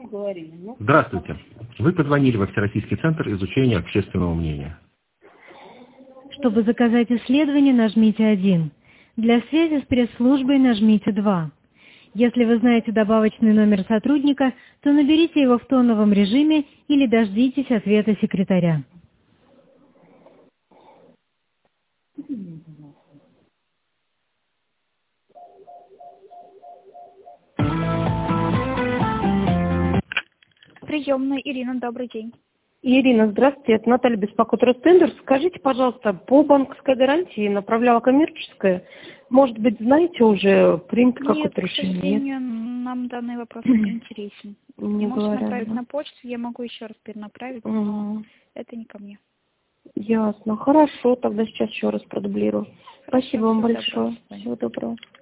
Здравствуйте. Вы позвонили во Всероссийский центр изучения общественного мнения. Чтобы заказать исследование, нажмите 1. Для связи с пресс-службой нажмите 2. Если вы знаете добавочный номер сотрудника, то наберите его в тоновом режиме или дождитесь ответа секретаря. Приемная, Ирина, добрый день. Ирина, здравствуйте, это Наталья беспокоит Ростендер. Скажите, пожалуйста, по банковской гарантии направляла коммерческая. Может быть, знаете уже, принято какое-то решение? К сожалению, нам данный вопрос не интересен. Не Можете говорят, направить да? на почту, я могу еще раз перенаправить, но это не ко мне. Ясно. Хорошо, тогда сейчас еще раз продублирую. Спасибо вам Всего большое. доброго. Всего доброго.